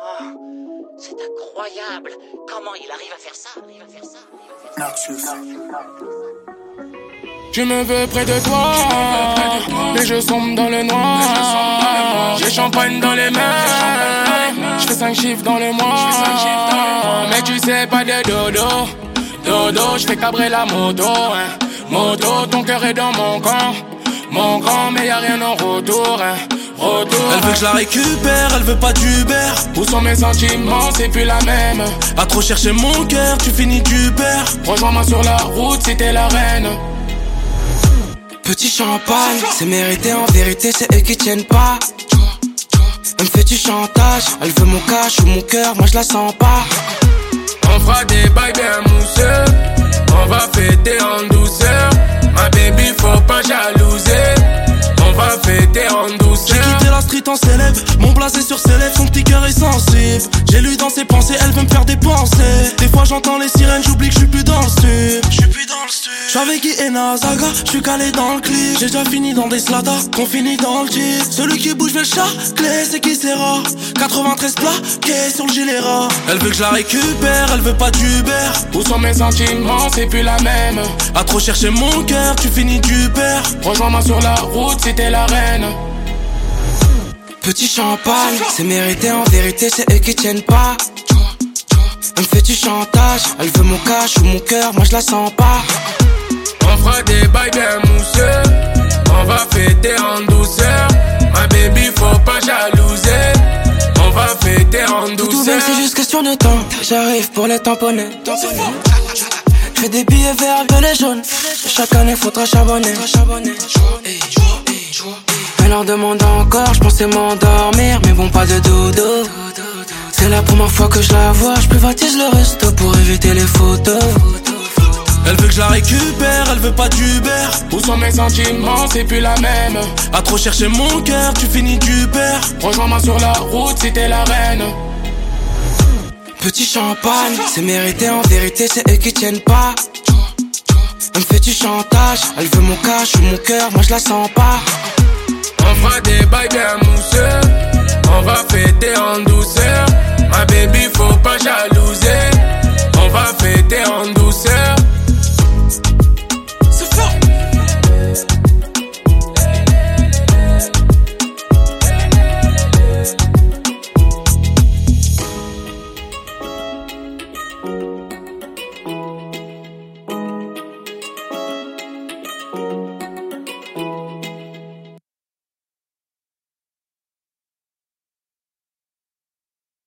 C'est incroyable. Comment il arrive à faire ça? Tu me veux près de toi, mais je sombre dans le noir. J'ai champagne dans les mains, je fais 5 chiffres dans le mois. Mais tu sais pas de dodo, dodo, je fais cabrer la moto, hein. Moto, ton cœur est dans mon camp, mais y'a rien en retour, hein. Retour. Elle veut que je la récupère, elle veut pas d'Uber. Où sont mes sentiments, c'est plus la même. À trop chercher mon cœur, tu finis du père. Rejoins-moi sur la route si t'es la reine. Petit champagne, c'est mérité, en vérité c'est eux qui tiennent pas. Elle me fait du chantage, elle veut mon cash ou mon cœur, moi je la sens pas. On fera des bails bien mousseux, on va fêter en douceur. Ma baby faut pas jalouser, on va fêter en douceur. J'ai quitté la street en célèbre, mon blasé sur ses lèvres, son petit cœur est sensible. J'ai lu dans ses pensées, elle veut me faire des pensées. Des fois j'entends les sirènes, j'oublie que je suis plus dans le sud. J'suis avec Guy et Nazaga, j'suis calé dans le clip. J'ai déjà fini dans des slatas, qu'on finit dans le jeep. Celui qui bouge veut le chat, clé c'est qui sera. 93 plaqués sur le gilet ras. Elle veut que je la récupère, elle veut pas d'Uber. Où sont mes sentiments, c'est plus la même. À trop chercher mon cœur, tu finis du père. Rejoins-moi sur la route si t'es la reine. Petit champagne, c'est mérité, en vérité c'est eux qui tiennent pas. Elle me fait du chantage, elle veut mon cash ou mon cœur, moi je la sens pas. On fera des bails bien mousseux, on va fêter en douceur. Ma baby faut pas jalouser, on va fêter en douceur. Tout bien, c'est juste question de temps, j'arrive pour les tamponner. J'fais des billets verts, violets, jaunes. Chaque année faudra charbonner. Elle en demande encore, j'pensais m'endormir, mais bon pas de dodo. C'est la première fois que je la vois, j'privatise le resto pour éviter les photos. Elle veut que je la récupère, elle veut pas d'Uber. Où sont mes sentiments, c'est plus la même. À trop chercher mon cœur, tu finis du père. Rejoins-moi sur la route si t'es la reine. Petit champagne, c'est mérité, en vérité c'est eux qui tiennent pas. Elle me fait du chantage, elle veut mon cash ou mon cœur, moi je la sens pas. On fera des bails bien mousseux,